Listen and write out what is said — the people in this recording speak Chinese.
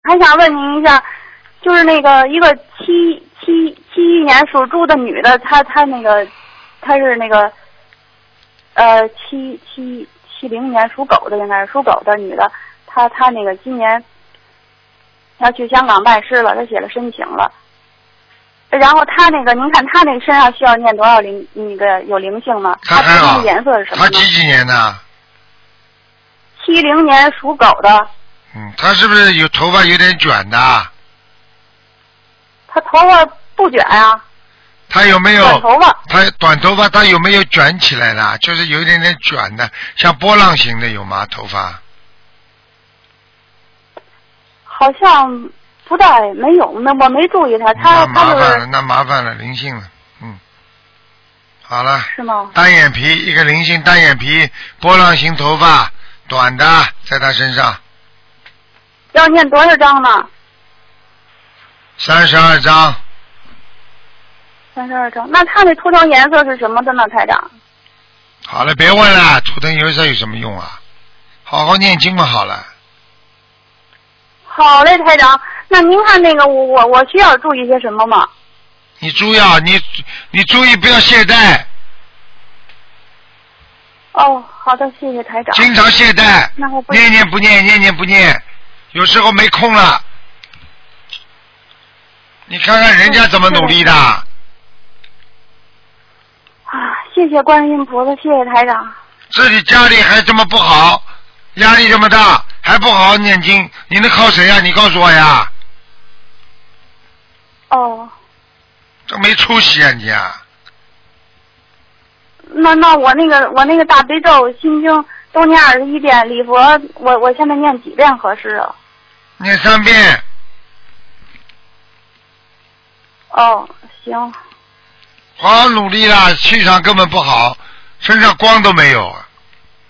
还想问您一下，就是那个一个71年属猪的女的，她是那个70年属狗的，应该是属狗的女的，她那个今年要去香港办事了，她写了申请了。然后她那个，您看她那身上需要念多少有灵性吗？她头上的颜色是什么？ 她几年的 ？70年属狗的。 她是不是有头发有点卷的？ 她头发不卷啊。 她有没有短头发？ 她短头发，她有没有卷起来的？就是有一点点卷的，像波浪形的有吗？头发？ 好像不大，没有，那我没注意她。 那麻烦了，灵性了。好了。 是吗？ 单眼皮，一个灵性单眼皮，波浪形头发，短的，在她身上。 要念多少章呢 ？32章。 32章，那他那图腾颜色是什么的呢，台长？ 好了，别问了，图腾颜色有什么用啊？好好念经嘛，好了。 好嘞，台长。那您看那个我需要注意些什么吗？ 你注意，你注意不要懈怠。 哦，好的，谢谢台长。 经常懈怠，念念不念，念念不念，有时候没空了。你看看人家怎么努力的。 谢谢观音菩萨，谢谢台长。 自己家里还这么不好，压力这么大，还不好好念经，你能靠谁呀？你告诉我呀。 哦。 这没出息啊你啊！ 那我那个大悲咒心经都念21遍，礼佛我现在念几遍合适啊？ 念3遍。 哦，行。 好好努力啦，气场根本不好，身上光都没有。